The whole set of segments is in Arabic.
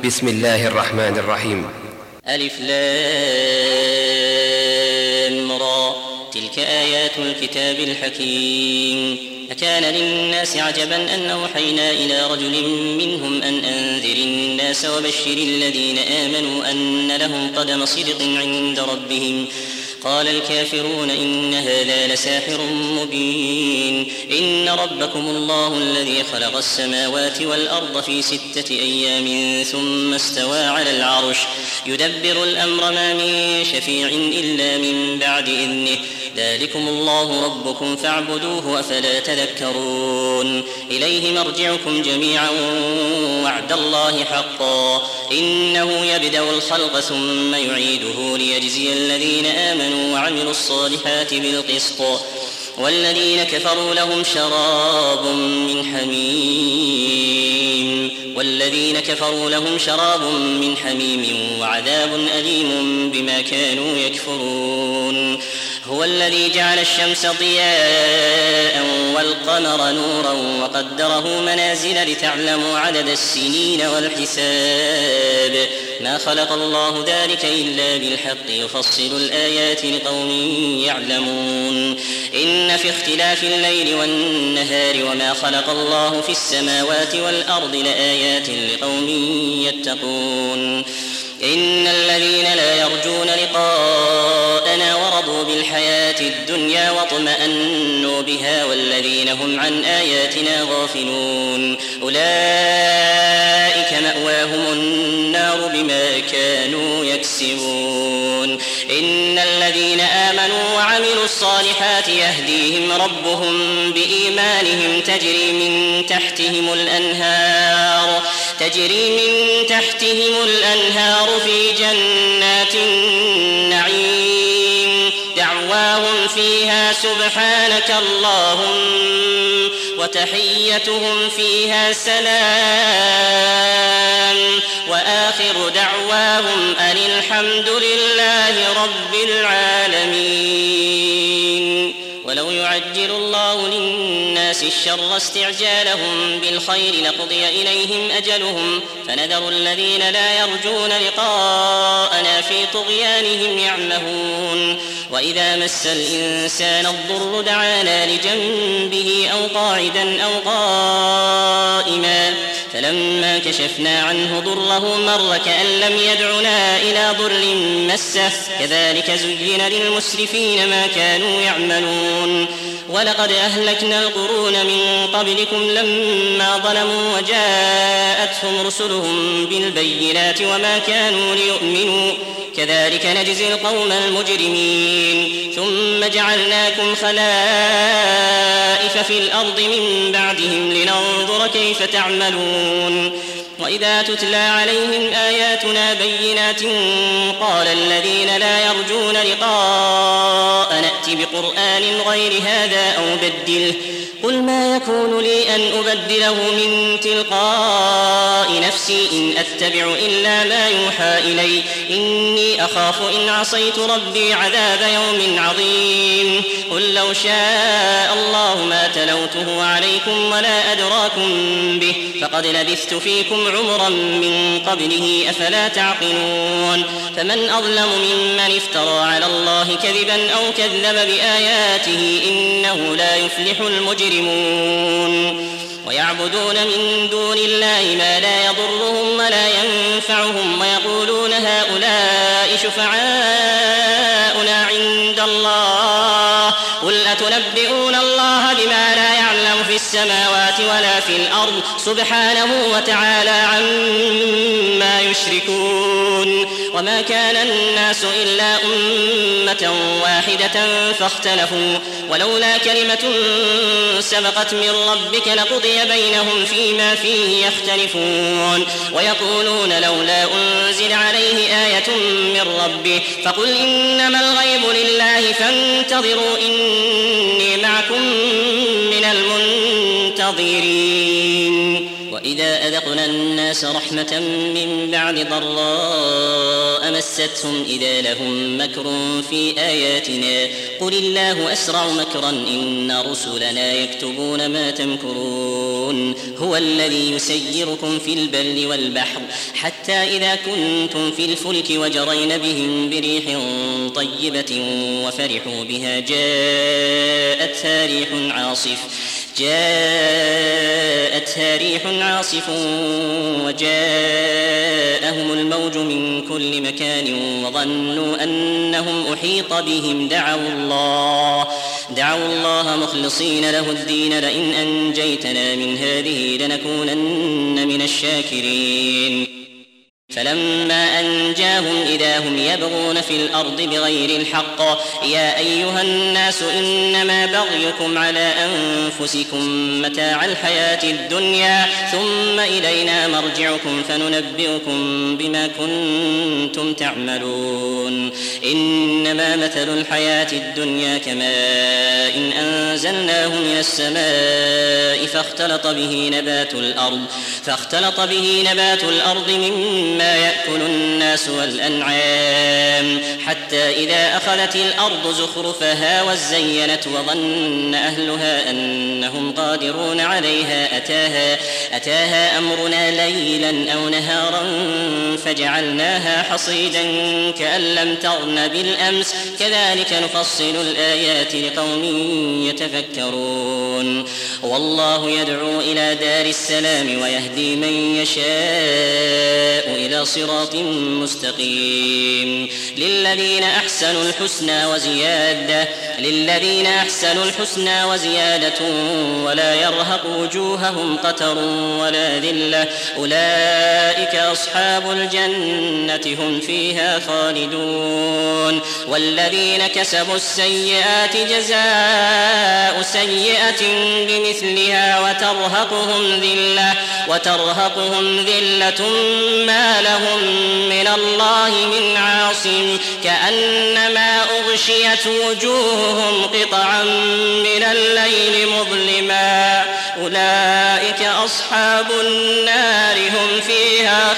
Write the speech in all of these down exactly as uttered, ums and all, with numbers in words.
بسم الله الرحمن الرحيم. ألف لام را، تلك آيات الكتاب الحكيم. أكان للناس عجبا أن أوحينا إلى رجل منهم أن أنذر الناس وبشر الذين آمنوا أن لهم قدم صدق عند ربهم. قال الكافرون إن هذا لساحر مبين. إن ربكم الله الذي خلق السماوات والأرض في ستة أيام ثم استوى على العرش يدبر الأمر ما من شفيع إلا من بعد إذنه. ذلكم الله ربكم فاعبدوه أفلا تذكرون. إليه مرجعكم جميعا وعد الله حقا إنه يبدأ الخلق ثم يعيده ليجزي الذين آمنوا وعملوا الصالحات بالقسط والذين كفروا لهم شراب من حميم والذين كفروا لهم شراب من حميم وعذاب أليم بما كانوا يكفرون. هو الذي جعل الشمس ضياء والقمر نورا وقدره منازل لتعلموا عدد السنين والحساب. ما خلق الله ذلك إلا بالحق يفصل الآيات لقوم يعلمون. إن في اختلاف الليل والنهار وما خلق الله في السماوات والأرض لآيات لقوم يتقون. إن الذين لا يرجون لقاءنا ورضوا بالحياة الدنيا واطمأنوا بها والذين هم عن آياتنا غافلون أولئك مأواهم النار بما كانوا يكسبون. إن الذين آمنوا وعملوا الصالحات يهديهم ربهم بإيمانهم تجري من تحتهم الأنهار تجري من تحتهم الأنهار في جنات النعيم دعواهم فيها سبحانك اللهم وتحيتهم فيها سلام وآخر دعواهم أن الحمد لله رب العالمين. ولو يعجل الله للناس الشر استعجالهم بالخير لقضي إليهم أجلهم فنذر الذين لا يرجون لقاءنا في طغيانهم يعمهون. وإذا مس الإنسان الضر دعانا لجنبه أو قاعدا أو قائما فلما كشفنا عنه ضره مر كأن لم يدعنا إلى ضر مسه كذلك زين للمسرفين ما كانوا يعملون. ولقد أهلكنا القرون من قبلكم لما ظلموا وجاءتهم رسلهم بالبينات وما كانوا ليؤمنوا كذلك نجزي القوم المجرمين. ثم جعلناكم خلائف في الأرض من بعدهم لننظر كيف تعملون. وإذا تتلى عليهم آياتنا بينات قال الذين لا يرجون لقاء نأت بقرآن غير هذا أو بدله قل ما يكون لي أن أبدله من تلقاء نفسي إن أتبع إلا ما يوحى إلي إني أخاف إن عصيت ربي عذاب يوم عظيم. قل لو شاء الله ما تلوته عليكم ولا أدراكم به فقد لبثت فيكم عمرا من قبله أفلا تعقلون. فمن أظلم ممن افترى على الله كذبا أو كذب بآياته إنه لا يفلح المجرمون. ويعبدون من دون الله ما لا يضرهم ولا ينفعهم ويقولون هؤلاء شفعاؤنا عند الله قل أتنبئون الله بما لا يعلم في السماوات ولا في الأرض سبحانه وتعالى عما يشركون. وما كان الناس إلا أمة واحدة فاختلفوا ولولا كلمة سبقت من ربك لقضي بينهم فيما فيه يختلفون. ويقولون لولا أنزل عليه آية من ربه فقل إنما الغيب لله فانتظروا إني معكم من المنتظرين. وإذا أذقنا الناس رحمة من بعد ضراء مستهم إذا لهم مكر في آياتنا قل الله أسرع مكرا إن رسلنا يكتبون ما تمكرون هو الذي يسيركم في البر والبحر حتى إذا كنتم في الفلك وجرين بهم بريح طيبة وفرحوا بها جاءتها ريح عاصف جاءتها ريح عاصف وجاءهم الموج من كل مكان وظنوا أنهم أحيط بهم دعوا الله دعوا الله مخلصين له الدين لئن أنجيتنا من هذه لنكونن من الشاكرين فلما أنجاهم إذا هم يبغون في الأرض بغير الحق يا أيها الناس إنما بغيكم على أنفسكم متاع الحياة الدنيا ثم إلينا مرجعكم فننبئكم بما كنتم تعملون إنما مثل الحياة الدنيا كماء إن أنزلناه من السماء فاختلط به نبات الأرض فاختلط به نبات الأرض مما يأكل الناس والأنعام حتى إذا أخذت الأرض زخرفها وزينت وظن أهلها أنهم قادرون عليها أتاها, أتاها أمرنا ليلا أو نهارا فجعلناها حصيدا كأن لم تغن بالأمس كذلك نفصل الآيات لقوم يتفكرون والله يدعو إلى دار السلام ويهدي من يشاء إلى صراط مستقيم للذين أحسنوا الحسنى وزيادة للذين أحسنوا الحسنى وزيادة ولا يرهق وجوههم قتر ولا ذلة أولئك أصحاب الجنة هم فيها خالدون والذين كسبوا السيئات جزاء سيئة بمثلها وترهقهم ذلة وترهقهم ذلة ما لهم من الله من عاصم كأنما أغشيت وجوههم قطعا من الليل مظلما أولئك أصحاب النار هم فيها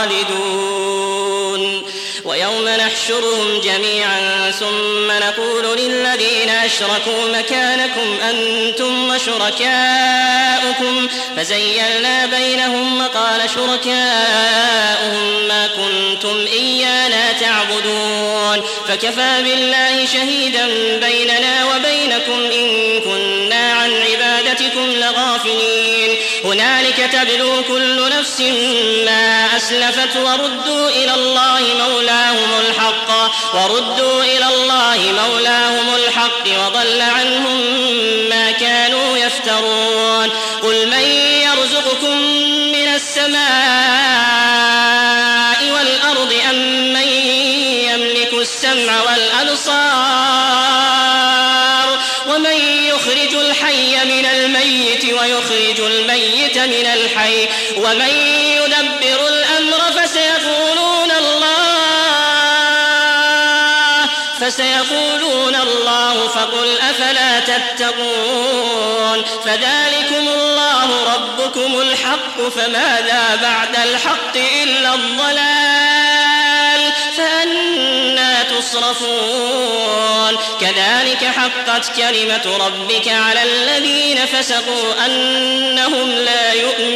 خالدون ويوم نحشرهم جميعا ثم نقول للذين أشركوا مكانكم أنتم وشركاؤكم فزيلنا بينهم وقال شركاؤهم ما كنتم إيانا تعبدون فكفى بالله شهيدا بيننا وبينكم إن كنا عن عبادتكم لغافلين هنالك تبلو كل نفس ما أسلفت وردوا إلى الله مولاهم الحق وردوا إلى الله مولاهم الحق وضل عنهم ما كانوا يفترون قل من يرزقكم من السماء والأرض أم من يملك السمع والأبصار ومن يخرج الحي من الميت ويخرج الميت من الحي ومن يدبر الأمر فسيقولون الله فسيقولون الله فقل أفلا تتقون فذلكم الله ربكم الحق فماذا بعد الحق إلا الضلال فأنى تصرفون كذلك حقت كلمة ربك على الذين فسقوا أنهم لا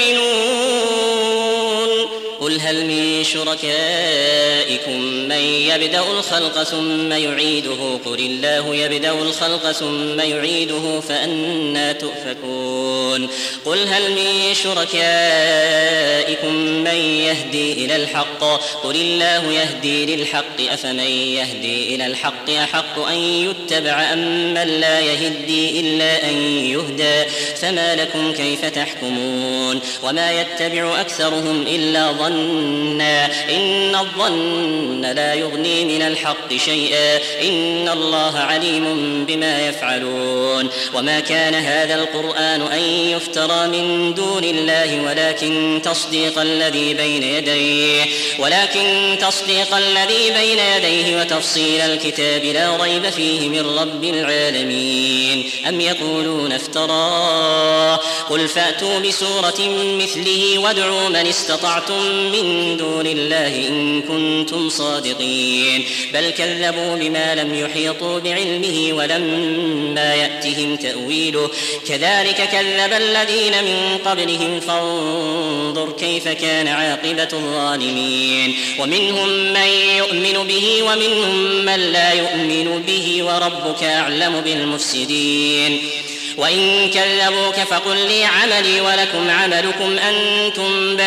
يؤمنون قل هل من شركائكم من يبدأ الخلق ثم يعيده قل الله يبدأ الخلق ثم يعيده فأنى تؤفكون قل هل من شركائكم من يهدي إلى الحق قل الله يهدي للحق أفمن يهدي إلى الحق أحق أن يتبع أم من لا يهدي إلا أن يهدى فما لكم كيف تحكمون وما يتبع أكثرهم إلا ظن ظنا إن الظن لا يغني من الحق شيئا إن الله عليم بما يفعلون وما كان هذا القرآن أن يفترى من دون الله ولكن تصديق الذي بين يديه ولكن تصديق الذي بين يديه وتفصيل الكتاب لا ريب فيه من رب العالمين أم يقولون افتراه قل فأتوا بسورة مثله وادعوا من استطعتم من دون الله إن كنتم صادقين بل كذبوا بما لم يحيطوا بعلمه ولما يأتهم تأويله كذلك كذب الذين من قبلهم فانظر كيف كان عاقبة الظالمين ومنهم من يؤمن به ومنهم من لا يؤمن به وربك أعلم بالمفسدين وإن كذبوك فقل لي عملي ولكم عملكم أنتم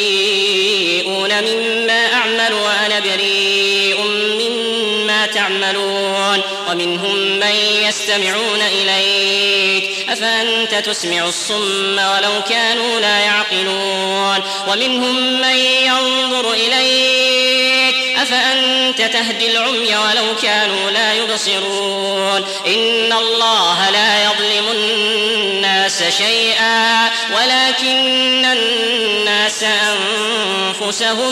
بريئون مما أعمل وأنا بريء مما تعملون ومنهم من يستمعون إليك أفأنت تسمع الصم ولو كانوا لا يعقلون ومنهم من ينظر إليك أفأنت تهدي العمي ولو كانوا لا يبصرون إن الله لا يظلم الناس شيئا ولكن الناس أنفسهم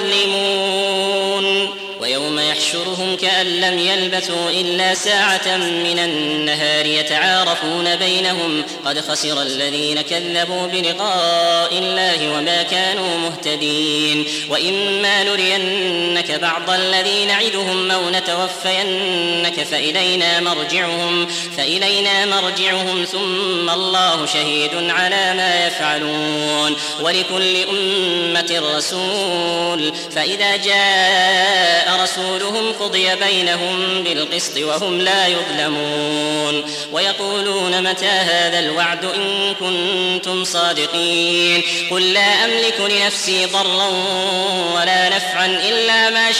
يظلمون ويوم يحشرهم كأن لم يلبثوا إلا ساعة من النهار يتعارفون بينهم قد خسر الذين كذبوا بلقاء الله وما كانوا مهتدين وإما نرينك بعض الذي نعدهم أو نتوفينك فإلينا مرجعهم فإلينا مرجعهم ثم الله شهيد على ما يفعلون ولكل أمة رسول فإذا جاء رسولهم قضي بينهم بالقسط وهم لا يظلمون ويقولون متى هذا الوعد إن كنتم صادقين قل لا أملك لنفسي ضرا ولا نفعا إلا ما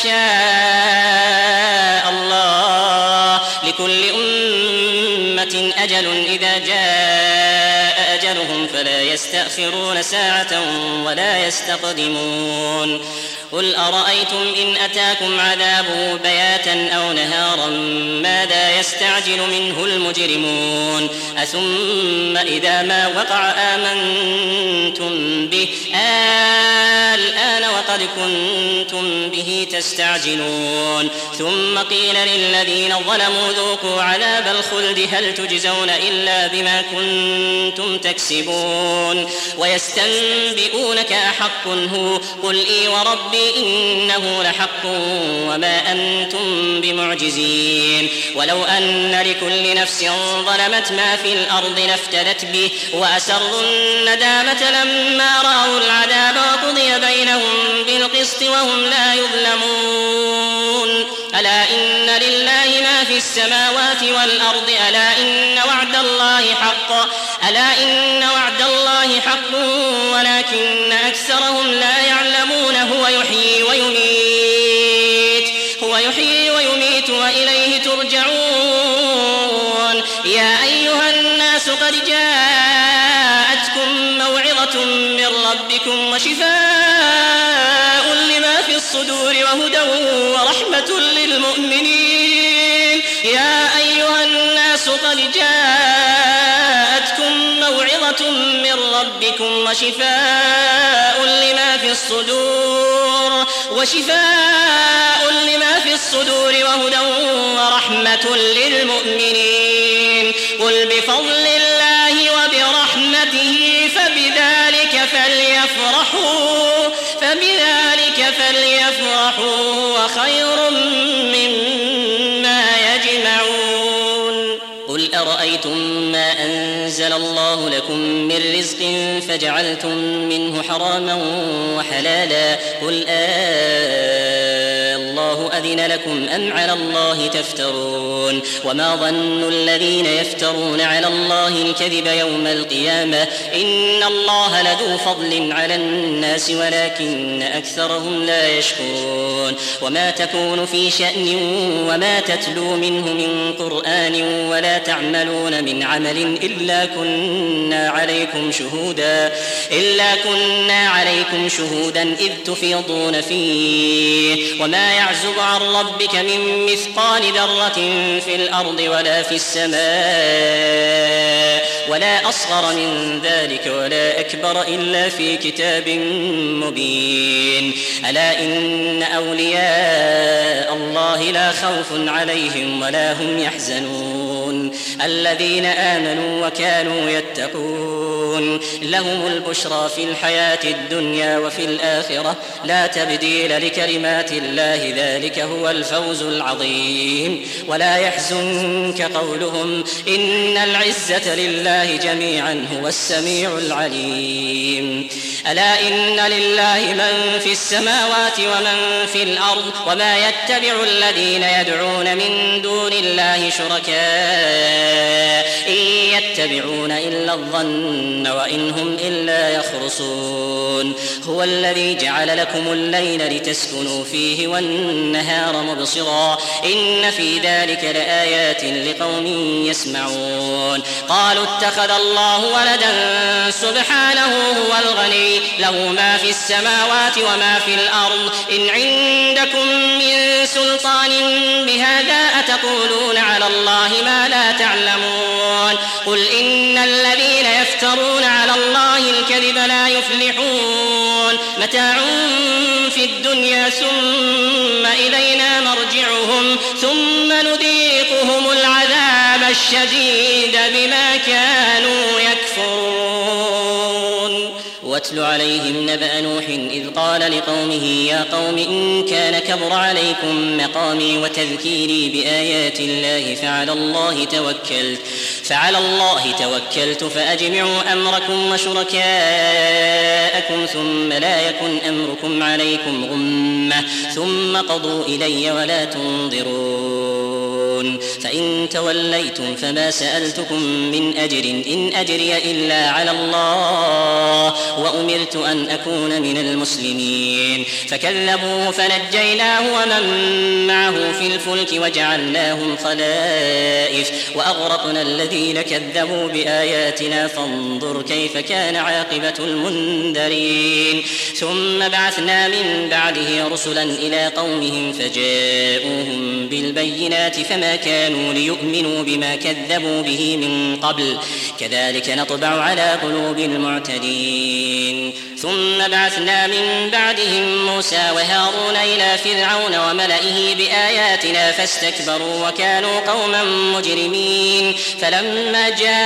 شاء الله لكل أمة أجل إذا جاء أجلهم فلا يستأخرون ساعة ولا يستقدمون قل أرأيتم إن أتاكم عذابه بياتا أو نهارا ماذا يستعجل منه المجرمون أثم إذا ما وقع آمنتم به الآن وقد كنتم به تستعجلون ثم قيل للذين ظلموا ذوقوا عذاب الخلد هل تجزون إلا بما كنتم تكسبون ويستنبئونك أحق هو قل إي وربي إنه لحق وما أنتم بمعجزين ولو أن لكل نفس ظلمت ما في الأرض لافتدت به وأسروا الندامة لما رأوا العذاب وقضي بينهم بالقسط وهم لا يظلمون ألا إن لله ما في السماوات والأرض ألا إن وعد الله حق ألا إن وعد الله حق ولكن أكثرهم لا يعلمون هو يحيي ويميت هو يحيي ويميت وإليه ترجعون يا أيها الناس قد جاءتكم موعظة من ربكم وشفاء لما في الصدور وهدى ورحمة للمؤمنين يا أيها الناس قد جاءتكم موعظة من ربكم وشفاء لما في الصدور وشفاء لما في الصدور وهدى ورحمة للمؤمنين قل بفضل الله وبرحمته فبذلك فليفرحوا فبذلك فليفرحوا وخير مما يجمعون قل أرأيتم ما أنزل الله لكم من رزق فجعلتم منه حراما وحلالا قل آه الله أذن لكم أم على الله تفترون وما ظن الذين يفترون على الله الكذب يوم القيامة إن الله لذو فضل على الناس ولكن أكثرهم لا يشكرون وما تكون في شأن وما تتلو منه من قرآن ولا تعملون من عمل إلا كنا عليكم شهودا إلا كنا عليكم شهودا إذ تفيضون فيه وما يعزب عن ربك من مثقال ذرة في الأرض ولا في السماء ولا أصغر من ذلك ولا أكبر إلا في كتاب مبين ألا إن أولياء الله لا خوف عليهم ولا هم يحزنون الذين آمنوا وكانوا يتقون لهم البشرى في الحياة الدنيا وفي الآخرة لا تبديل لكلمات الله ذلك هو الفوز العظيم ولا يحزنك قولهم إن العزة لله جميعا هو السميع العليم ألا إن لله من في السماوات ومن في الأرض وما يتبع الذين يدعون من دون الله شركاء إن يتبعون إلا الظن وإن هم إلا يخرصون هو الذي جعل لكم الليل لتسكنوا فيه والنهار مبصرا إن في ذلك لآيات لقوم يسمعون قالوا اتخذ الله ولدا سبحانه هو الغني له ما في السماوات وما في الأرض إن عندكم من سلطان بهذا أتقولون على الله ما لا تعلمون قل إن الذين يفترون على الله الكذب لا يفلحون متاع في الدنيا ثم إلينا مرجعهم ثم نذيقهم العذاب الشديد بما كانوا يكفرون واتل عليهم نبأ نوح إذ قال لقومه يا قوم إن كان كبر عليكم مقامي وتذكيري بآيات الله فعلى الله توكلت فعلى الله توكلت فأجمعوا أمركم وشركاءكم ثم لا يكن أمركم عليكم غمة ثم قضوا إلي ولا تنظرون فإن توليتم فما سألتكم من أجر إن أجري إلا على الله وأمرت أن أكون من المسلمين فكذبوه فنجيناه ومن معه في الفلك وجعلناهم خلائف وأغرقنا الذين كذبوا بآياتنا فانظر كيف كان عاقبة المنذرين ثم بعثنا من بعده رسلا إلى قومهم فجاءوهم بالبينات فما كانوا ليؤمنوا بما كذبوا به من قبل كذلك نطبع على قلوب المعتدين ثم بعثنا من بعدهم موسى وهارون إلى فرعون وملئه بآياتنا فاستكبروا وكانوا قوما مجرمين فلما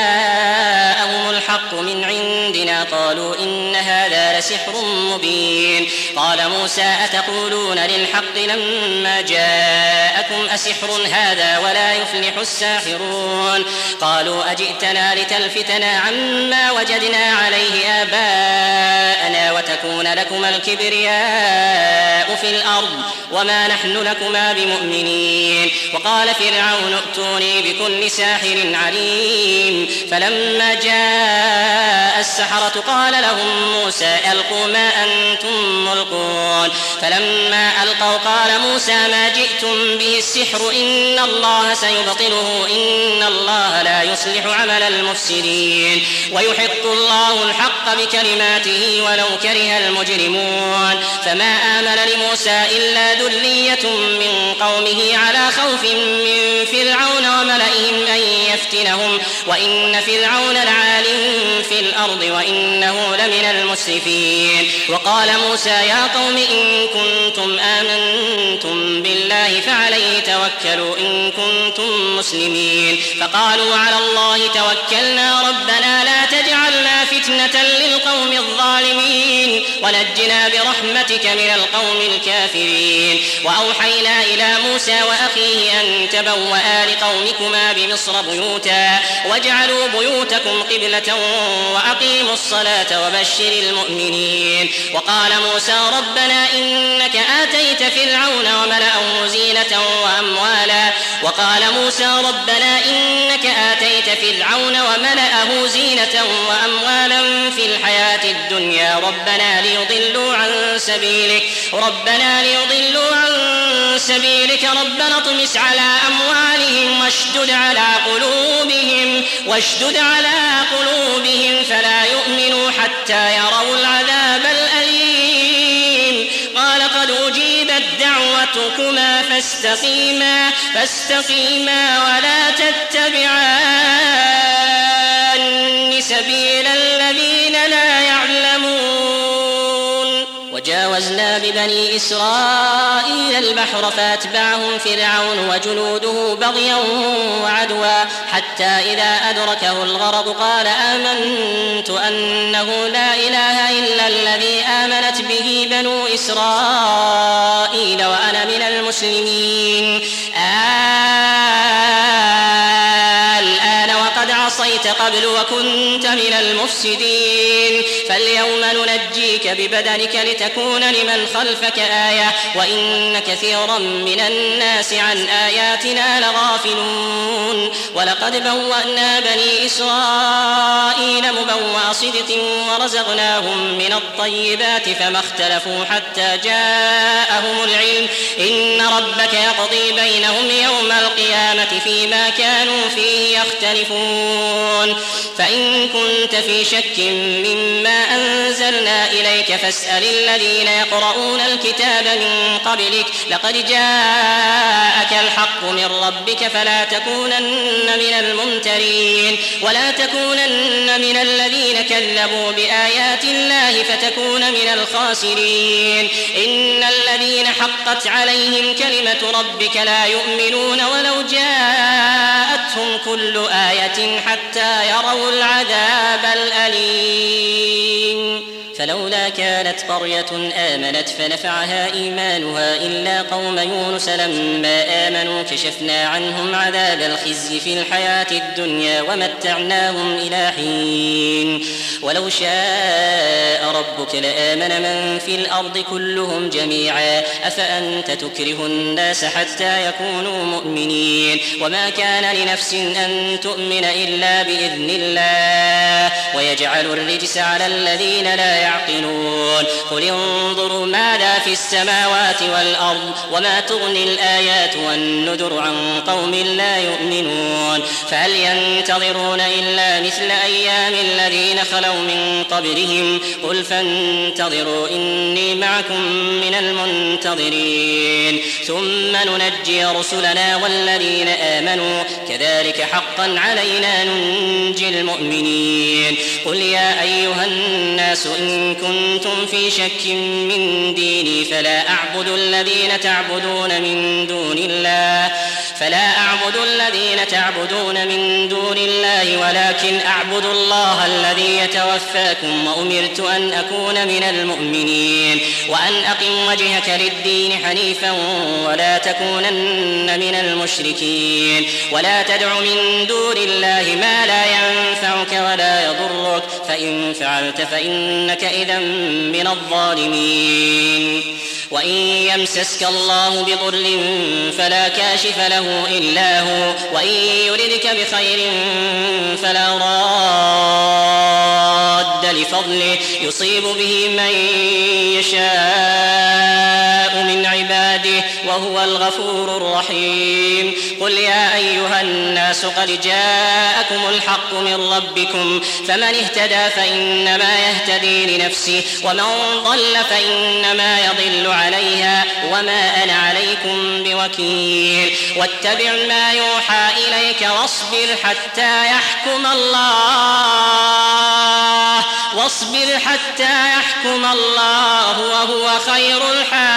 جاءهم الحق من عندنا قالوا إن هذا لسحر مبين قال موسى أتقولون للحق لما جاءكم أسحر هذا ولا يفلح الساحرون قالوا أجئتنا لتلفتنا عما وجدنا عليه آباءنا وتكون لكما الكبرياء في الأرض وما نحن لكما بمؤمنين وقال فرعون ائتوني بكل ساحر عليم فلما جاء السحرة قال لهم موسى ألقوا ما أنتم ملقون فلما ألقوا قال موسى ما جئتم به السحر إن الله سيبطله إن الله لا يصلح عمل المفسدين ويحق الله الحق بكلماته ولو كره المجرمون فما آمن لموسى إلا ذرية من قومه على خوف من فرعون وملئهم أن يفتنهم وإن فرعون لعال في الأرض وإنه لمن المسرفين وقال موسى يا قوم إن كنتم آمنتم بالله فعليه توكلوا إن كنتم مسلمين فقالوا على الله توكلنا ربنا لا تجعلنا فتنة للقوم الظالمين ونجنا برحمتك من القوم الكافرين وأوحينا إلى موسى وأخيه أن تبوأ لقومكما بمصر بيوتا واجعلوا بيوتكم قبلة وأقيموا الصلاة وبشر المؤمنين وقال موسى ربنا إنك آتيت فرعون وملأه زينة زينة وأموالا. وقال موسى ربنا إنك آتيت فرعون وملأه زينة وأموالا في الحياة الدنيا ربنا ليضلوا عن سبيلك ربنا ليضلوا عن سبيلك ربنا اطمس على أموالهم واشدد على قلوبهم واشدد على قلوبهم فلا يؤمنوا حتى يروا العذاب الأليم. قال قد أجيبت دعوتكما فاستقيما فاستقيما ولا تتبعان سبيل الذين لا يعلمون. وجاوزنا ببني إسرائيل البحر فأتبعهم فرعون وجنوده بغيا وعدوا حتى إذا أدركه الغرق قال آمنت أنه لا إله إلا الذي آمنت به بنو إسرائيل وأنا من المسلمين. الآن وقد عصيت قبل وكنت من المفسدين فاليوم ننجيك ببدنك لتكون لمن خلفك آية وإن كثيرا من الناس عن آياتنا لغافلون. ولقد بوأنا بني إسرائيل مبوأ صدق ورزقناهم من الطيبات فما اختلفوا حتى جاءهم العلم إن ربك يقضي بينهم يوم القيامة فيما كانوا فيه يختلفون. فإن كنت في شك مما أنزلنا إليك فاسأل الذين يقرؤون الكتاب من قبلك لقد جاءك الحق من ربك فلا تكونن من الممترين ولا تكونن من الذين كذبوا بآيات الله فتكون من الخاسرين. إن الذين حقت عليهم كلمة ربك لا يؤمنون ولو جاءتهم كل آية حتى يروا العذاب الأليم. فلولا كانت قرية آمنت فنفعها إيمانها إلا قوم يونس لما آمنوا كشفنا عنهم عذاب الخزي في الحياة الدنيا ومتعناهم إلى حين. ولو شاء ربك لآمن من في الأرض كلهم جميعا أفأنت تكره الناس حتى يكونوا مؤمنين وما كان لنفس أن تؤمن إلا بإذن الله ويجعل الرجس على الذين لا يعقلون. قل انظروا ماذا في السماوات والأرض وما تغني الآيات والنذر عن قوم لا يؤمنون. فهل ينتظرون إلا مثل أيام الذين خلوا من قبلهم قل فانتظروا إني معكم من المنتظرين ثم ننجي رسلنا والذين آمنوا كذلك حقا علينا ننجي المؤمنين. قل يا أيها الناس إن كنتم في شك من ديني فلا أعبد الذين تعبدون من دون الله فلا أعبد الذين تعبدون من دون الله ولكن أعبد الله الذي يتوفاكم وأمرت أن أكون من المؤمنين وأن أقم وجهك للدين حنيفا ولا تكونن من المشركين ولا تدع من دون الله ما لا ينفعك ولا يضرك فإن فعلت فإنك إذا من الظالمين. وإن يمسسك الله بضر فلا كاشف له إلا هو وإن يردك بخير فلا راد لفضله يصيب به من يشاء من عباده وهو الغفور الرحيم. قل يا أيها الناس قد جاءكم الحق من ربكم فمن اهتدى فإنما يهتدي لنفسه ومن ضل فإنما يضل عليها وما أنا عليكم بوكيل. واتبع ما يوحى إليك واصبر حتى يحكم الله واصبر حتى يحكم الله وهو خير الحاكمين.